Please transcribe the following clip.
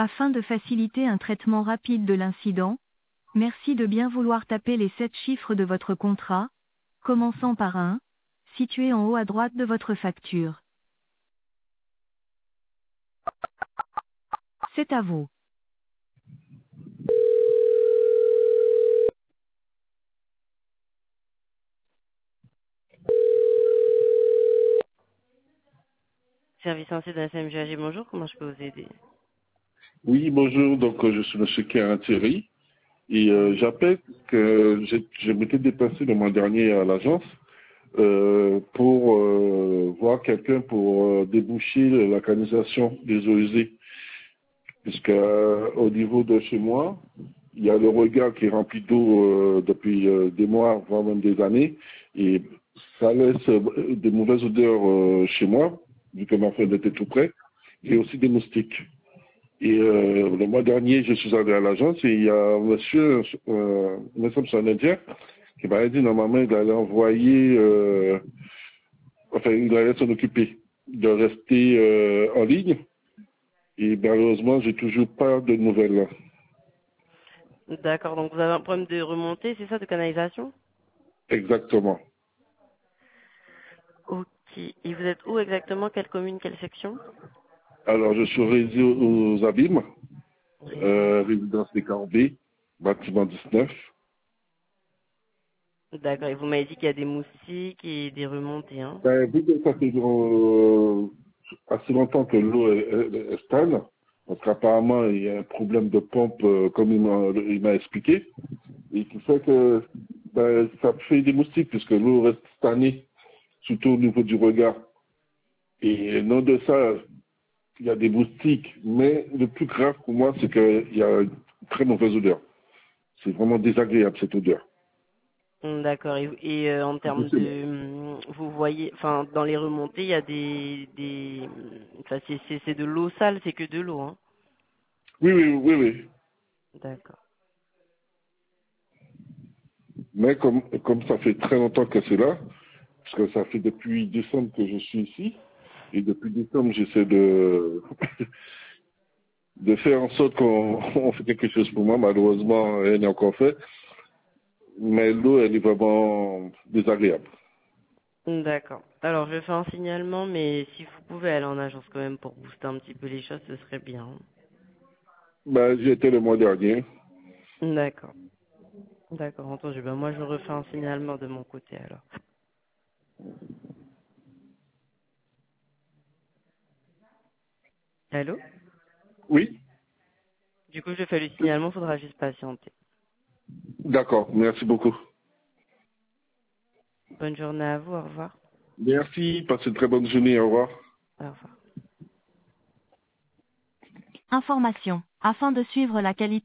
Afin de faciliter un traitement rapide de l'incident, merci de bien vouloir taper les 7 chiffres de votre contrat, commençant par 1, situé en haut à droite de votre facture. C'est à vous. Service ainsi de la CMGAG, bonjour, comment je peux vous aider? Oui, bonjour. Donc, je suis Monsieur Kérin Thierry et j'appelle que je m'étais déplacé le mois dernier à l'agence pour voir quelqu'un pour déboucher la canalisation des eaux usées. Puisque au niveau de chez moi, il y a le regard qui est rempli d'eau depuis des mois, voire même des années, et ça laisse de mauvaises odeurs chez moi, vu que ma fenêtre était tout près, et aussi des moustiques. Et le mois dernier, je suis allé à l'agence et il y a un monsieur, il me semble que c'est un Indien, qui m'a dit normalement il allait envoyer, enfin il allait s'en occuper de rester en ligne. Et malheureusement, j'ai toujours pas de nouvelles là. D'accord, donc vous avez un problème de remontée, c'est ça, de canalisation? Exactement. Ok, et vous êtes où exactement? Quelle commune, quelle section? Alors je suis réseau aux Abîmes, Résidence. résidence des Corbets, bâtiment 19. D'accord, et vous m'avez dit qu'il y a des moustiques et des remontées, hein? Ben, vu que ça fait assez longtemps que l'eau est stable, parce qu'apparemment il y a un problème de pompe, comme il m'a expliqué, et qui fait que ben, ça fait des moustiques, puisque l'eau reste stagnée, surtout au niveau du regard. Et non de ça, il y a des moustiques, mais le plus grave pour moi, c'est qu'il y a une très mauvaise odeur. C'est vraiment désagréable cette odeur. D'accord, et en termes Impossible. de, vous voyez, enfin, dans les remontées, il y a enfin, c'est de l'eau sale, c'est que de l'eau, hein? Oui, oui, oui, oui. D'accord. Mais comme ça fait très longtemps que c'est là, parce que ça fait depuis décembre que je suis ici, et depuis décembre, j'essaie de, de faire en sorte qu'on on fait quelque chose pour moi. Malheureusement, rien n'est encore fait. Mais l'eau, elle est vraiment désagréable. D'accord. Alors, je fais un signalement, mais si vous pouvez aller en agence quand même pour booster un petit peu les choses, ce serait bien. Ben, j'y étais le mois dernier. D'accord. D'accord, entendu. Ben, moi, je refais un signalement de mon côté, alors. Allô? Oui? Du coup, je fais le signalement, faudra juste patienter. D'accord, merci beaucoup. Bonne journée à vous, au revoir. Merci, passez une très bonne journée, au revoir. Au revoir. Information. Afin de suivre la qualité